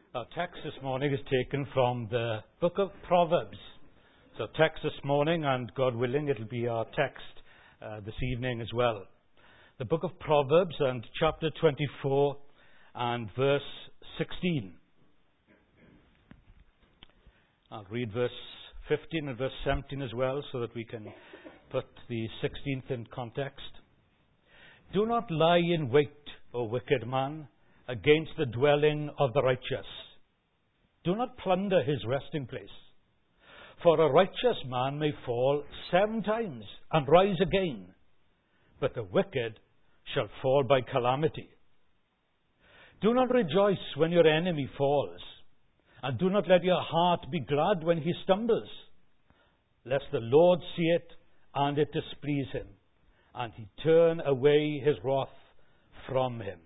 Our text this morning is taken from the book of Proverbs. So text this morning, and God willing, it'll be our text this evening as well. The book of Proverbs and chapter 24 and verse 16. I'll read verse 15 and verse 17 as well so that we can put the 16th in context. Do not lie in wait, O wicked man, against the dwelling of the righteous. Do not plunder his resting place. For a righteous man may fall 7 times and rise again, but the wicked shall fall by calamity. Do not rejoice when your enemy falls, and do not let your heart be glad when he stumbles, lest the Lord see it and it displease him, and he turn away his wrath from him.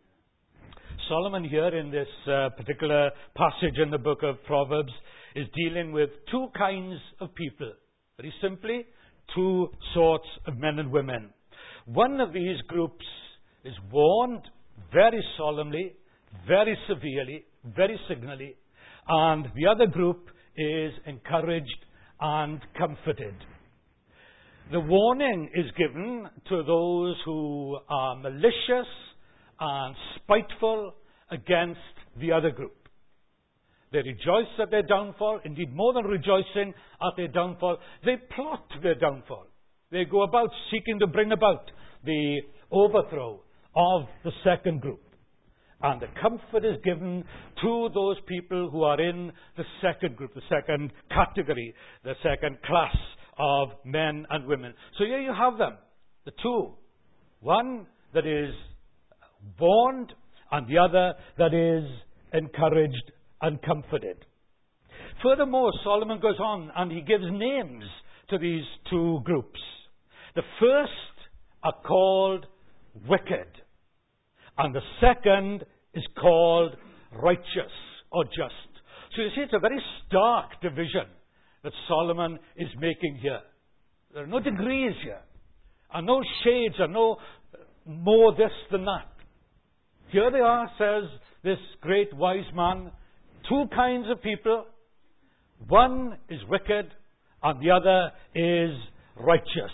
Solomon here in this particular passage in the book of Proverbs is dealing with 2 kinds of people. Very simply, 2 sorts of men and women. One of these groups is warned very solemnly, very severely, very signally, and the other group is encouraged and comforted. The warning is given to those who are malicious and spiteful against the other group. They rejoice at their downfall. Indeed, more than rejoicing at their downfall, they plot their downfall. They go about seeking to bring about the overthrow of the second group. And the comfort is given to those people who are in the second group, the second category, the second class of men and women. So here you have them, the 2. One that is warned, and the other that is encouraged and comforted. Furthermore, Solomon goes on and he gives names to these 2 groups. The first are called wicked, and the second is called righteous or just. So you see, it's a very stark division that Solomon is making here. There are no degrees here, and no shades, and no more this than that. Here they are, says this great wise man, 2 kinds of people. One is wicked and the other is righteous.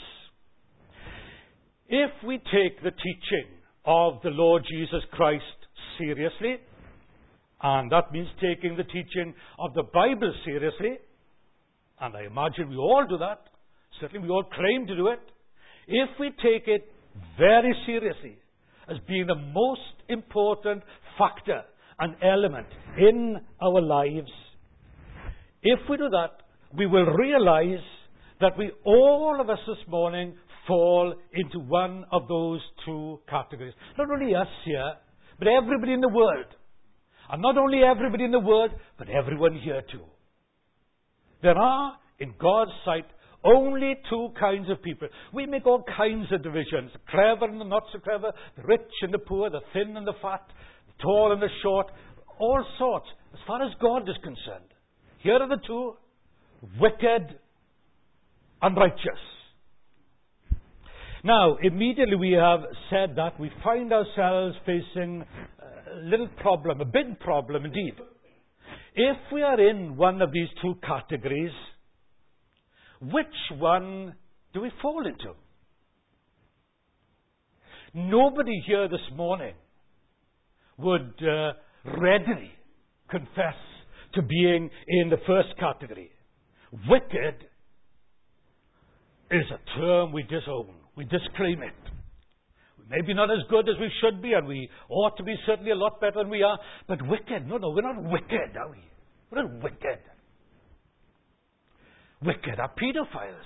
If we take the teaching of the Lord Jesus Christ seriously, and that means taking the teaching of the Bible seriously, and I imagine we all do that, certainly we all claim to do it, if we take it very seriously as being the most important factor and element in our lives, if we do that, we will realize that all of us this morning fall into one of those 2 categories. Not only us here, but everybody in the world. And not only everybody in the world, but everyone here too. There are, in God's sight, only 2 kinds of people. We make all kinds of divisions. The clever and the not so clever, the rich and the poor, the thin and the fat, the tall and the short, all sorts, as far as God is concerned. Here are the 2, wicked and righteous. Now, immediately we have said that, we find ourselves facing a little problem, a big problem indeed. If we are in one of these 2 categories, which one do we fall into? Nobody here this morning would readily confess to being in the first category. Wicked is a term we disown. We disclaim it. We may be not as good as we should be, and we ought to be certainly a lot better than we are, but wicked, no, we're not wicked, are we? We're not wicked. Wicked are pedophiles.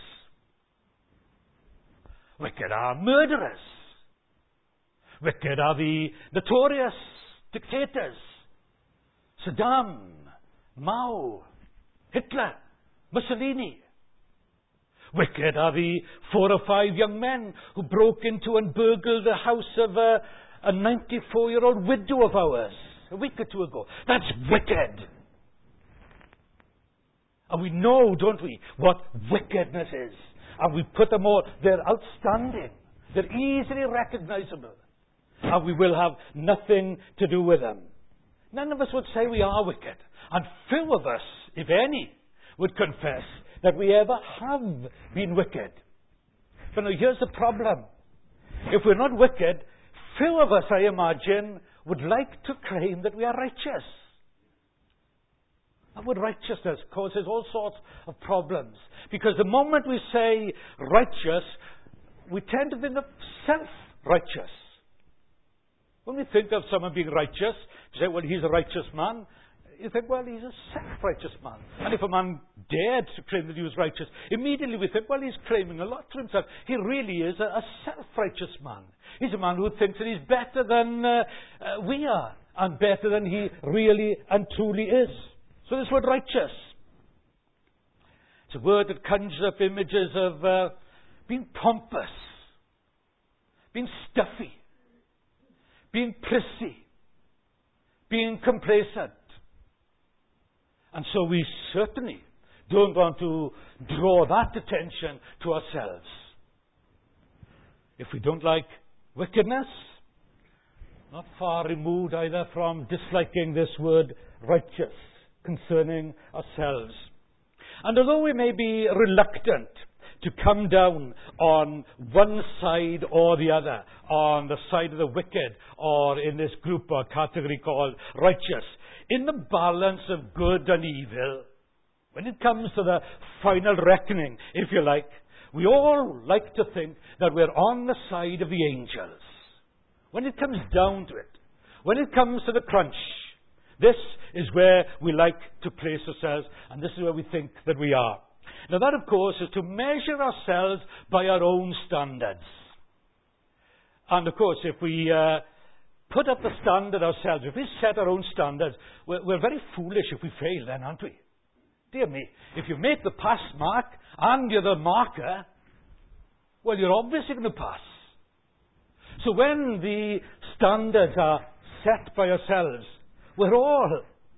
Wicked are murderers. Wicked are the notorious dictators. Saddam, Mao, Hitler, Mussolini. Wicked are the 4 or 5 young men who broke into and burgled the house of a 94-year-old widow of ours a week or 2 ago. That's wicked. And we know, don't we, what wickedness is. And we put them all, they're outstanding. They're easily recognizable. And we will have nothing to do with them. None of us would say we are wicked. And few of us, if any, would confess that we ever have been wicked. But now here's the problem. If we're not wicked, few of us, I imagine, would like to claim that we are righteous. That word righteousness causes all sorts of problems. Because the moment we say righteous, we tend to think of self-righteous. When we think of someone being righteous, you say, well, he's a righteous man. You think, well, he's a self-righteous man. And if a man dared to claim that he was righteous, immediately we think, well, he's claiming a lot to himself. He really is a self-righteous man. He's a man who thinks that he's better than we are, and better than he really and truly is. So this word righteous, it's a word that conjures up images of being pompous, being stuffy, being prissy, being complacent. And so we certainly don't want to draw that attention to ourselves. If we don't like wickedness, not far removed either from disliking this word righteous concerning ourselves. And although we may be reluctant to come down on one side or the other, on the side of the wicked, or in this group or category called righteous, in the balance of good and evil, when it comes to the final reckoning, if you like, we all like to think that we're on the side of the angels. When it comes down to it, when it comes to the crunch, this is where we like to place ourselves, and this is where we think that we are. Now that, of course, is to measure ourselves by our own standards. And, of course, if we put up the standard ourselves, if we set our own standards, we're very foolish if we fail then, aren't we? Dear me, if you make the pass mark and you're the marker, well, you're obviously going to pass. So when the standards are set by ourselves, we're all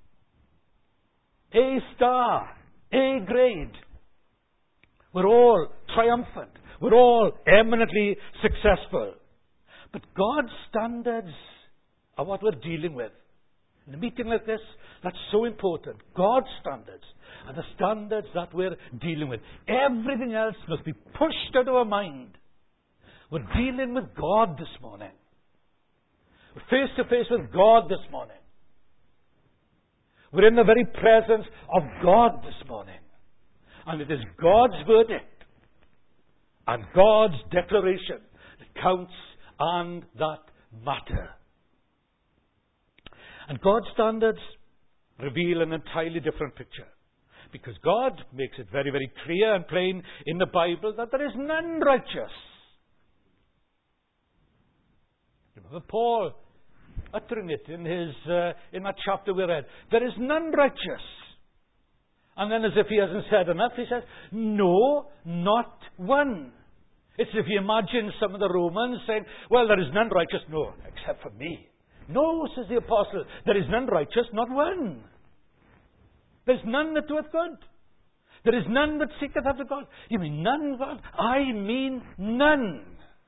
A star, A grade. We're all triumphant. We're all eminently successful. But God's standards are what we're dealing with. In a meeting like this, that's so important. God's standards are the standards that we're dealing with. Everything else must be pushed out of our mind. We're dealing with God this morning. We're face to face with God this morning. We're in the very presence of God this morning. And it is God's verdict and God's declaration that counts and that matter. And God's standards reveal an entirely different picture. Because God makes it very, very clear and plain in the Bible that there is none righteous. Remember Paul uttering it in that chapter we read. There is none righteous. And then, as if he hasn't said enough, he says, no, not one. It's as if you imagine some of the Romans saying, well, there is none righteous, no, except for me. No, says the apostle, there is none righteous, not one. There's none that doeth good. There is none that seeketh after God. You mean none, God? I mean none.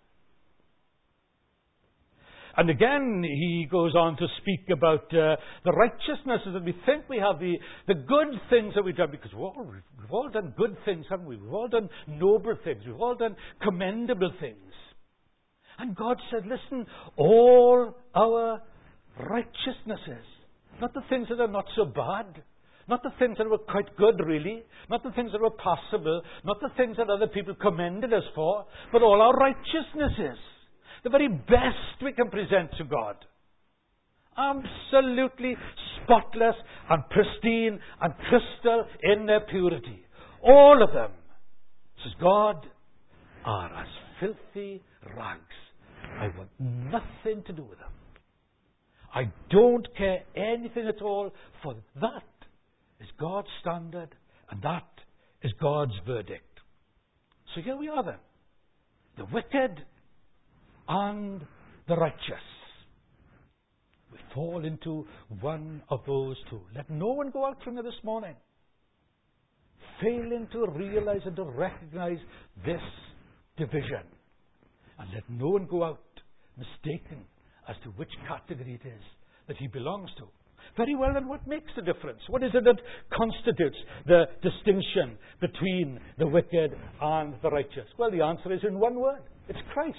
And again, he goes on to speak about the righteousnesses that we think we have, the good things that we've done, because we've all done good things, haven't we? We've all done noble things. We've all done commendable things. And God said, listen, all our righteousnesses, not the things that are not so bad, not the things that were quite good, really, not the things that were possible, not the things that other people commended us for, but all our righteousnesses. The very best we can present to God. Absolutely spotless and pristine and crystal in their purity. All of them, says God, are as filthy rags. I want nothing to do with them. I don't care anything at all, for that is God's standard and that is God's verdict. So here we are then. The wicked and the righteous. We fall into one of those two. Let no one go out from here this morning failing to realize and to recognize this division. And let no one go out mistaken as to which category it is that he belongs to. Very well, then what makes the difference? What is it that constitutes the distinction between the wicked and the righteous? Well, the answer is in one word. It's Christ.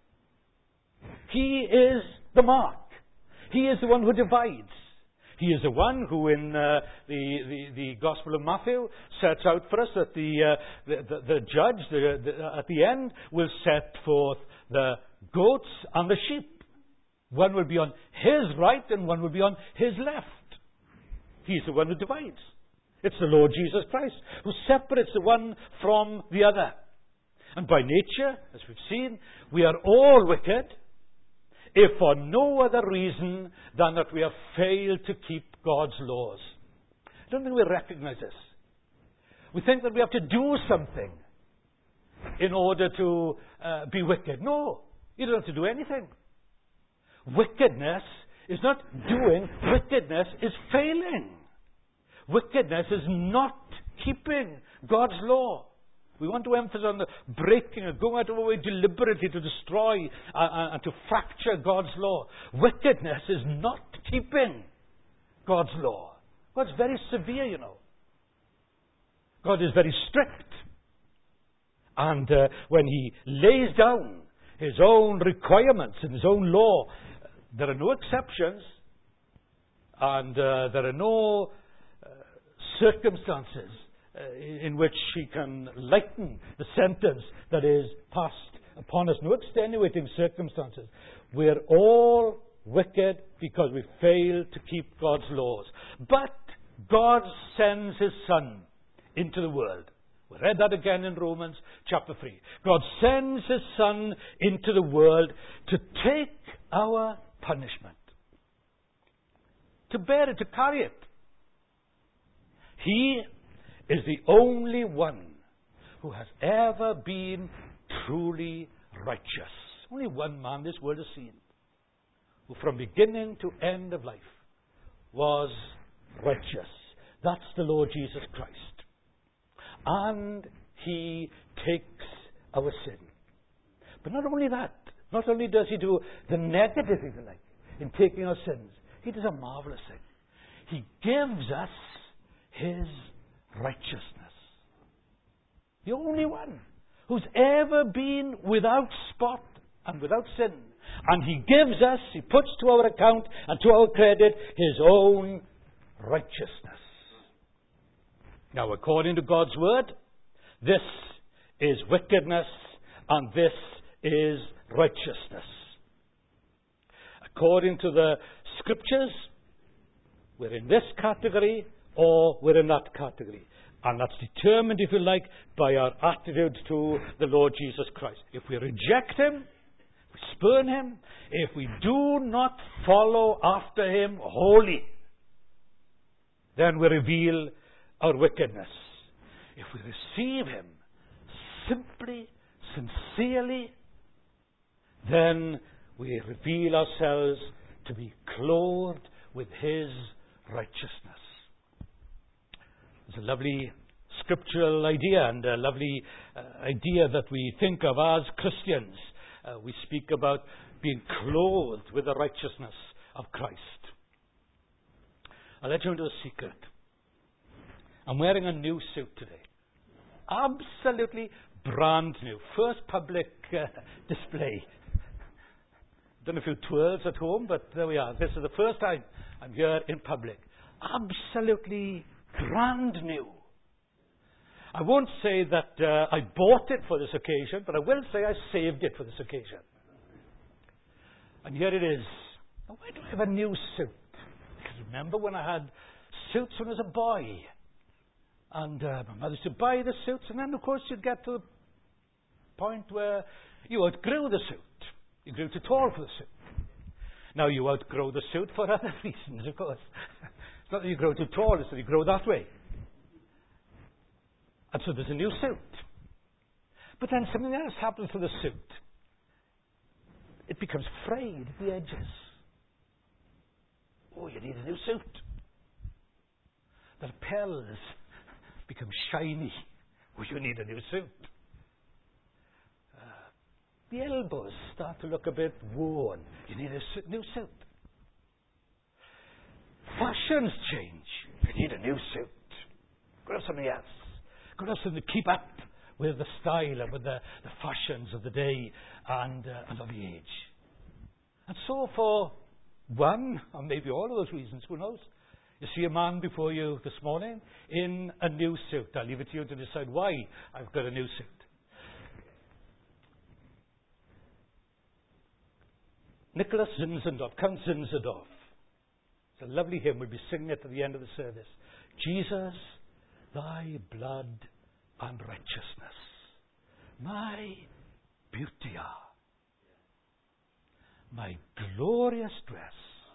He is the mark. He is the one who divides. He is the one who, in the Gospel of Matthew, sets out for us that the judge at the end will set forth the goats and the sheep. One will be on his right and one will be on his left. He's the one who divides. It's the Lord Jesus Christ who separates the one from the other. And by nature, as we've seen, we are all wicked, if for no other reason than that we have failed to keep God's laws. I don't think we recognize this. We think that we have to do something in order to be wicked. No, you don't have to do anything. Wickedness is not doing. Wickedness is failing. Wickedness is not keeping God's law. We want to emphasize on the breaking and going out of our way deliberately to destroy and to fracture God's law. Wickedness is not keeping God's law. God's very severe, you know. God is very strict. And when He lays down His own requirements in His own law, there are no exceptions, and there are no circumstances in which He can lighten the sentence that is passed upon us. No extenuating circumstances. We're all wicked because we fail to keep God's laws. But God sends His Son into the world. We read that again in Romans chapter 3. God sends His Son into the world to take our punishment, to bear it, to carry it. He is the only one who has ever been truly righteous. Only one man this world has seen who from beginning to end of life was righteous. That's the Lord Jesus Christ. And He takes our sin. But not only that, not only does He do the negative, if you like, in taking our sins, He does a marvelous thing. He gives us His righteousness. The only one who's ever been without spot and without sin. And He gives us, He puts to our account and to our credit His own righteousness. Now, according to God's word, this is wickedness and this is righteousness. According to the Scriptures, we're in this category or we're in that category. And that's determined, if you like, by our attitude to the Lord Jesus Christ. If we reject Him, if we spurn Him, if we do not follow after Him wholly, then we reveal our wickedness. If we receive Him simply, sincerely, then we reveal ourselves to be clothed with His righteousness. It's a lovely scriptural idea and a lovely idea that we think of as Christians. We speak about being clothed with the righteousness of Christ. I'll let you into a secret. I'm wearing a new suit today. Absolutely brand new. First public display. Done a few twirls at home, but there we are. This is the first time I'm here in public. Absolutely brand new. I won't say that I bought it for this occasion, but I will say I saved it for this occasion. And here it is. Now, why do I have a new suit? Because remember when I had suits when I was a boy? And my mother used to buy the suits, and then, of course, you'd get to the point where you outgrew the suit. You grew too tall for the suit. Now, you outgrow the suit for other reasons, of course. It's not that you grow too tall, it's that you grow that way. And so there's a new suit. But then something else happens to the suit. It becomes frayed at the edges. Oh, you need a new suit. The lapels become shiny. Oh, you need a new suit. The elbows start to look a bit worn. You need a new suit. fashions change. You need a new suit. Go have something else. Go have something to keep up with the style and with the fashions of the day and of the age. And so for one, or maybe all of those reasons, who knows? You see a man before you this morning in a new suit. I'll leave it to you to decide why I've got a new suit. Nicholas Zinzendorf, Count Zinzendorf. It's a lovely hymn. We'll be singing it at the end of the service. Jesus, thy blood and righteousness, my beauty are, my glorious dress.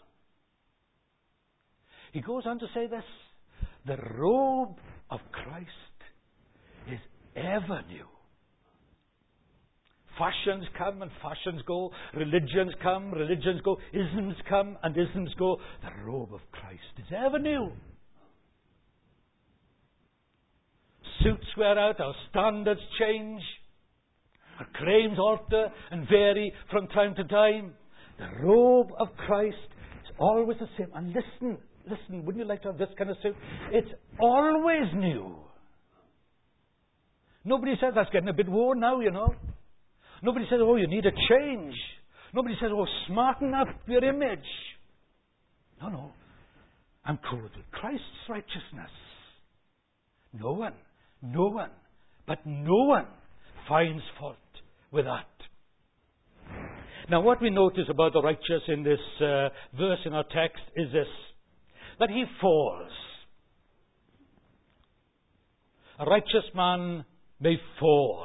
He goes on to say this, the robe of Christ is ever new. Fashions come and fashions go. Religions come, religions go. Isms come and isms go. The robe of Christ is ever new. Suits wear out, our standards change. Our claims alter and vary from time to time. The robe of Christ is always the same. And listen, wouldn't you like to have this kind of suit? It's always new. Nobody says that's getting a bit worn now, you know. Nobody says, oh, you need a change. Nobody says, oh, smarten up your image. No. I'm clothed with Christ's righteousness. No one finds fault with that. Now, what we notice about the righteous in this verse in our text is this, that he falls. A righteous man may fall.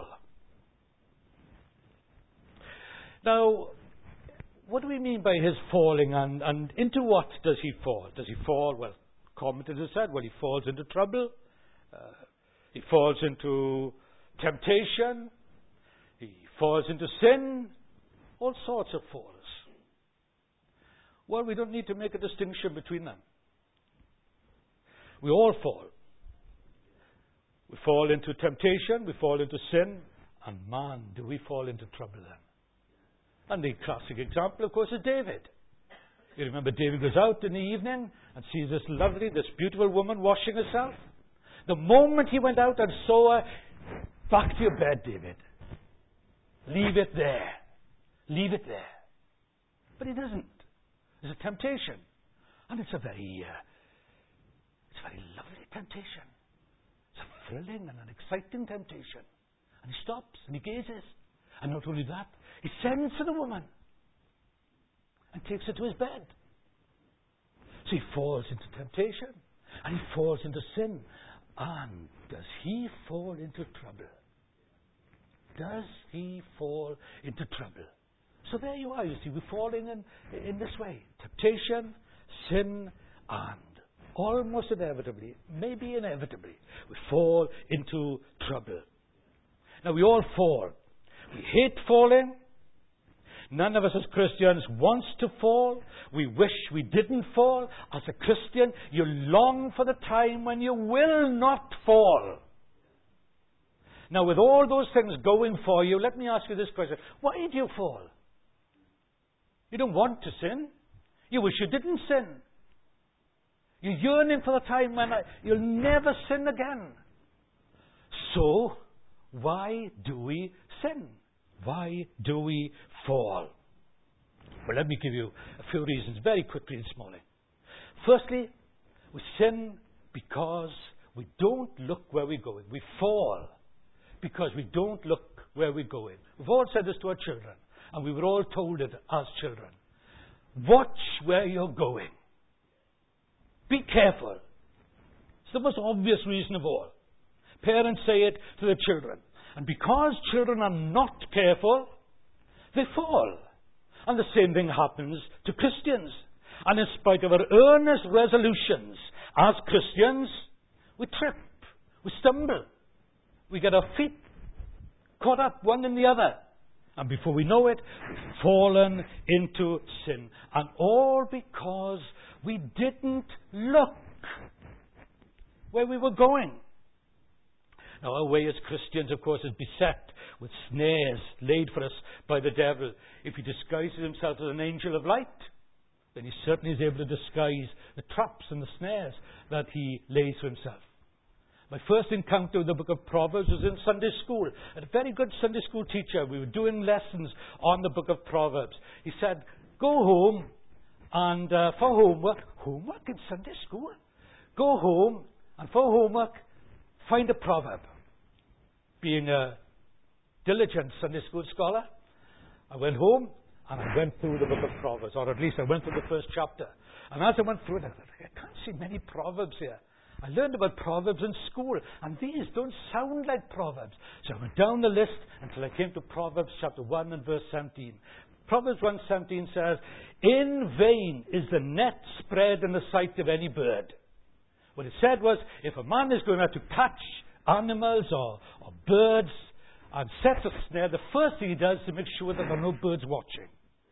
Now, what do we mean by his falling, and into what does he fall? Does he fall? Well, commentators said, well, he falls into trouble. He falls into temptation. He falls into sin. All sorts of falls. Well, we don't need to make a distinction between them. We all fall. We fall into temptation. We fall into sin. And man, do we fall into trouble then. And the classic example, of course, is David. You remember David goes out in the evening and sees this beautiful woman washing herself. The moment he went out and saw her, back to your bed, David. Leave it there. Leave it there. But he doesn't. There's a temptation. And it's a very lovely temptation. It's a thrilling and an exciting temptation. And he stops and he gazes. And not only that, he sends for the woman and takes her to his bed. So he falls into temptation and he falls into sin. And does he fall into trouble? Does he fall into trouble? So there you are, you see, we're falling in this way. Temptation, sin, and almost inevitably, maybe inevitably, we fall into trouble. Now we all fall. We hate falling. None of us as Christians wants to fall. We wish we didn't fall. As a Christian, you long for the time when you will not fall. Now, with all those things going for you, let me ask you this question. Why do you fall? You don't want to sin. You wish you didn't sin. You're yearning for the time when you'll never sin again. So, why do we sin? Why do we fall? Well, let me give you a few reasons very quickly this morning. Firstly, we sin because we don't look where we're going. We fall because we don't look where we're going. We've all said this to our children, and we were all told it as children. Watch where you're going. Be careful. It's the most obvious reason of all. Parents say it to their children. And because children are not careful, they fall. And the same thing happens to Christians. And in spite of our earnest resolutions as Christians, we trip, we stumble, we get our feet caught up one in the other. And before we know it, we've fallen into sin. And all because we didn't look where we were going. Now, our way as Christians, of course, is beset with snares laid for us by the devil. If he disguises himself as an angel of light, then he certainly is able to disguise the traps and the snares that he lays for himself. My first encounter with the book of Proverbs was in Sunday school. I had a very good Sunday school teacher. We were doing lessons on the book of Proverbs. He said, go home and for homework in Sunday school, go home and for homework, find a proverb. Being a diligent Sunday school scholar, I went home and I went through the book of Proverbs, or at least I went through the first chapter. And as I went through it, I thought, I can't see many proverbs here. I learned about proverbs in school, and these don't sound like proverbs. So I went down the list until I came to Proverbs chapter 1 and verse 17. Proverbs 1:17 says, in vain is the net spread in the sight of any bird. What it said was, if a man is going out to catch animals or birds and sets a snare, the first thing he does is to make sure that there are no birds watching.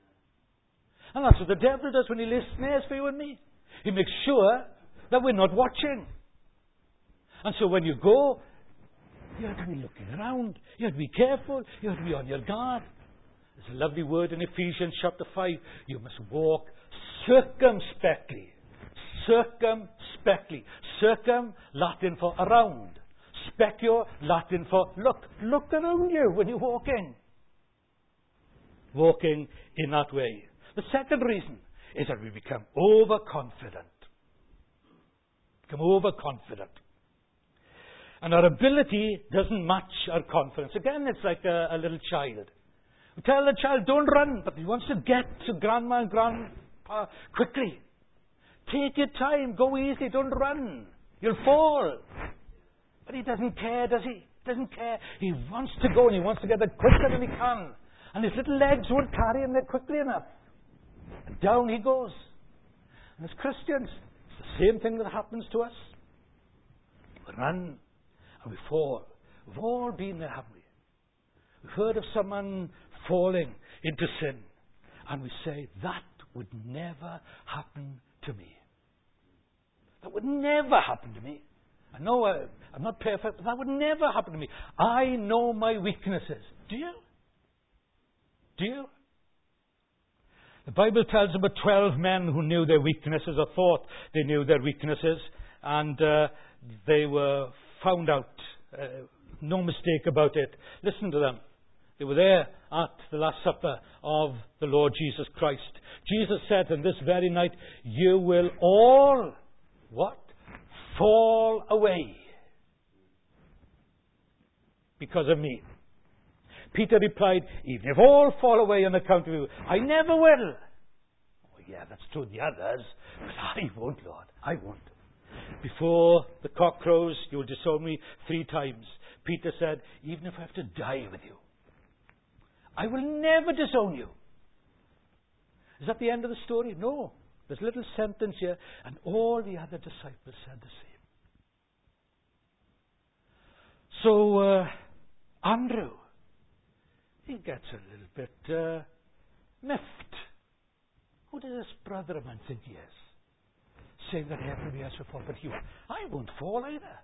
And that's what the devil does when he lays snares for you and me. He makes sure that we're not watching. And so when you go, you have to be looking around. You have to be careful. You have to be on your guard. There's a lovely word in Ephesians chapter 5. You must walk circumspectly. Circumspectly. Circum, Latin for around. Specio, Latin for look. Look around you when you're walking. Walking in that way. The second reason is that we become overconfident. Become overconfident. And our ability doesn't match our confidence. Again, it's like a little child. We tell the child, don't run, but he wants to get to grandma and grandpa quickly. Take your time, go easy, don't run. You'll fall. But he doesn't care, does he? Doesn't care. He wants to go and he wants to get there quicker than he can. And his little legs won't carry him there quickly enough. And down he goes. And as Christians, it's the same thing that happens to us. We run and we fall. We've all been there, haven't we? We've heard of someone falling into sin. And we say, that would never happen to me. That would never happen to me. I know I'm not perfect, but that would never happen to me. I know my weaknesses. Do you? Do you? The Bible tells about 12 men who knew their weaknesses, or thought they knew their weaknesses, and they were found out. No mistake about it. Listen to them. They were there at the Last Supper of the Lord Jesus Christ. Jesus said on this very night, you will all, what? Fall away because of me. Peter replied, even if all fall away on account of you, I never will. Oh yeah, that's true of the others, but I won't, Lord. I won't. Before the cock crows, you will disown me 3 times. Peter said, even if I have to die with you, I will never disown you. Is that the end of the story? No. There's a little sentence here, and all the other disciples said the same. So, Andrew, he gets a little bit miffed. Who does this brother of mine think he is? Saying that everybody else will fall, but I won't fall either.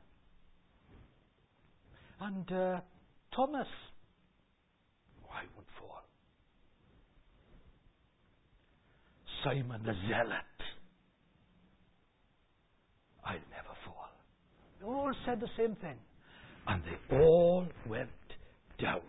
And Thomas, I won't fall. Simon the Zealot, I'll never fall. They all said the same thing. And they all went down.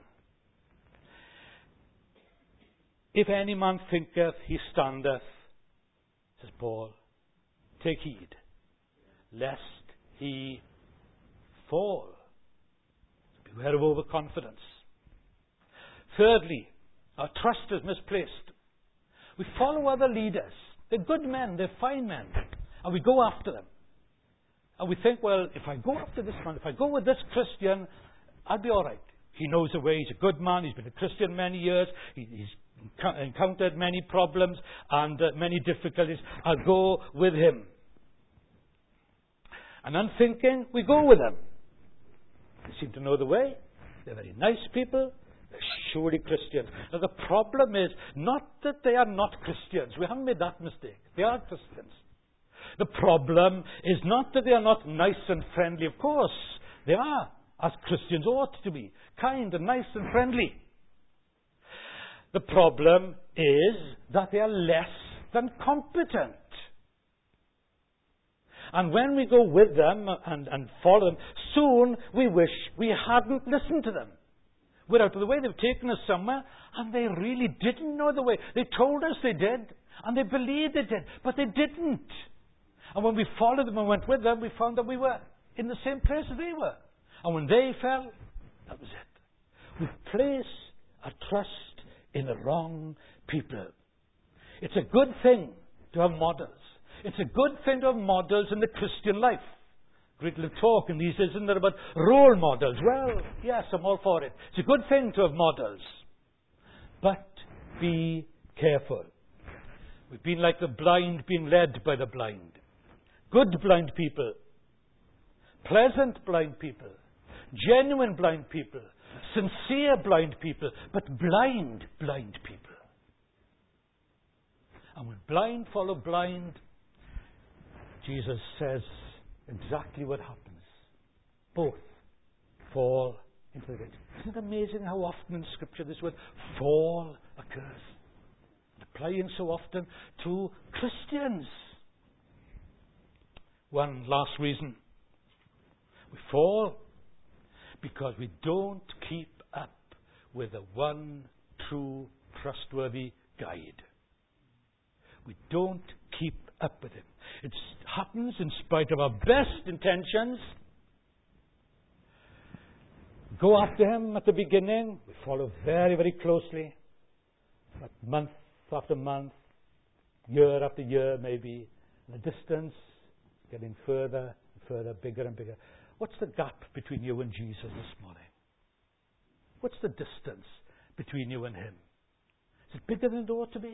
If any man thinketh he standeth, says Paul, take heed, lest he fall. Beware of overconfidence. Thirdly, our trust is misplaced. We follow other leaders. They're good men, they're fine men, and we go after them. And we think, well, if I go after this man, if I go with this Christian, I'll be all right. He knows the way, he's a good man, he's been a Christian many years, he's encountered many problems and many difficulties. I'll go with him. And unthinking, we go with them. They seem to know the way. They're very nice people. They're surely Christians. Now the problem is not that they are not Christians. We haven't made that mistake. They are Christians. The problem is not that they are not nice and friendly. Of course, they are, as Christians ought to be. Kind and nice and friendly. The problem is that they are less than competent. And when we go with them and follow them, soon we wish we hadn't listened to them. We're out of the way. They've taken us somewhere, and they really didn't know the way. They told us they did, and they believed they did, but they didn't. And when we followed them and went with them, we found that we were in the same place as they were. And when they fell, that was it. We place our trust in the wrong people. It's a good thing to have models. It's a good thing to have models in the Christian life. Great little talk in these days, isn't there, about role models? Well, yes, I'm all for it. It's a good thing to have models. But be careful. We've been like the blind being led by the blind. Good blind people. Pleasant blind people. Genuine blind people. Sincere blind people. But blind people. And when blind follow blind, Jesus says exactly what happens. Both fall into the pit. Isn't it amazing how often in Scripture this word fall occurs? Applying so often to Christians. One last reason. We fall because we don't keep up with the one true trustworthy guide. We don't keep up with him. It happens in spite of our best intentions. Go after him at the beginning. We follow very, very closely. But month after month, year after year maybe, the distance getting further and further, bigger and bigger. What's the gap between you and Jesus this morning? What's the distance between you and him? Is it bigger than it ought to be?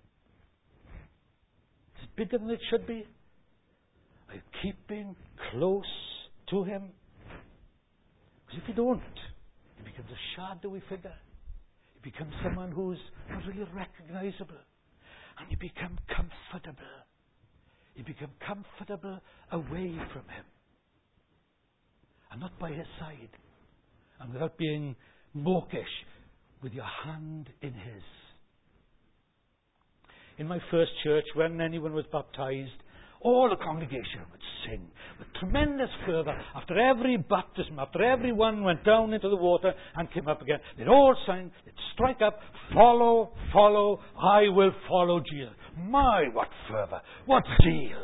Is it bigger than it should be? Are you keeping close to him? Because if you don't, he becomes a shadowy figure. He becomes someone who's not really recognizable. And you become comfortable. You become comfortable away from him. And not by his side. And without being mawkish, with your hand in his. In my first church, when anyone was baptized, all the congregation would sing with tremendous fervour. After every baptism, after everyone went down into the water and came up again, they'd all sing, they'd strike up, follow, follow, I will follow Jesus. My, what fervour, what zeal.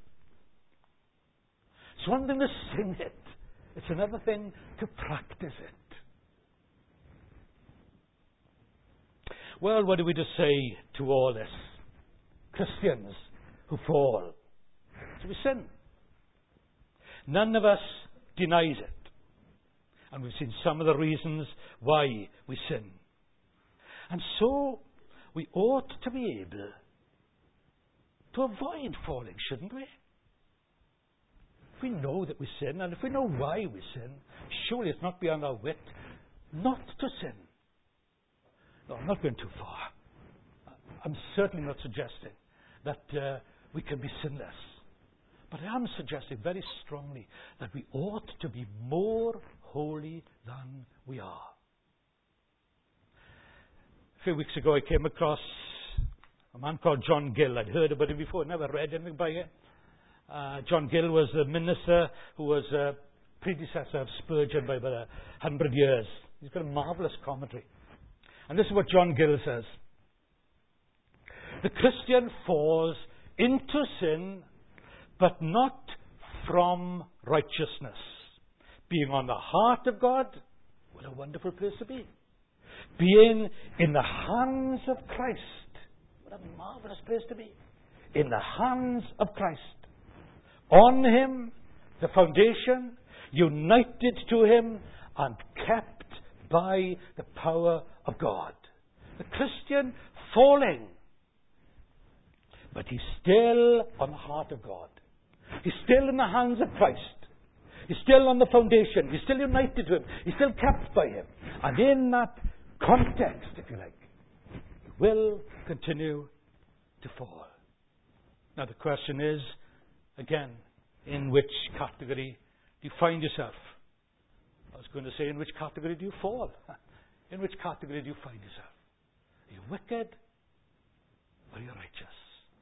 It's one thing to sing it. It's another thing to practice it. Well, what do we just say to all this? Christians who fall. So we sin. None of us denies it. And we've seen some of the reasons why we sin. And so we ought to be able to avoid falling, shouldn't we? If we know that we sin, and if we know why we sin, surely it's not beyond our wit not to sin. No, I'm not going too far. I'm certainly not suggesting that we can be sinless. But I am suggesting very strongly that we ought to be more holy than we are. A few weeks ago I came across a man called John Gill. I'd heard about him before, never read anything by him. John Gill was the minister who was a predecessor of Spurgeon by about 100 years. He's got a marvellous commentary. And this is what John Gill says. The Christian falls into sin, but not from righteousness. Being on the heart of God, what a wonderful place to be. Being in the hands of Christ, what a marvellous place to be. In the hands of Christ. On him, the foundation, united to him, and kept by the power of God. The Christian falling, but he's still on the heart of God. He's still in the hands of Christ. He's still on the foundation. He's still united to him. He's still kept by him. And in that context, if you like, he will continue to fall. Now the question is, again, in which category do you find yourself? I was going to say, in which category do you fall? In which category do you find yourself? Are you wicked or are you righteous?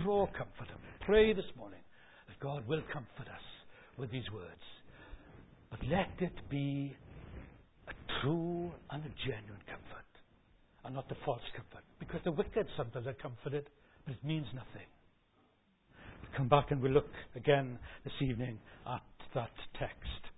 draw comfort. Pray this morning that God will comfort us with these words. But let it be a true and a genuine comfort, and not the false comfort. Because the wicked sometimes are comforted, but it means nothing. We'll come back and we'll look again this evening at that text.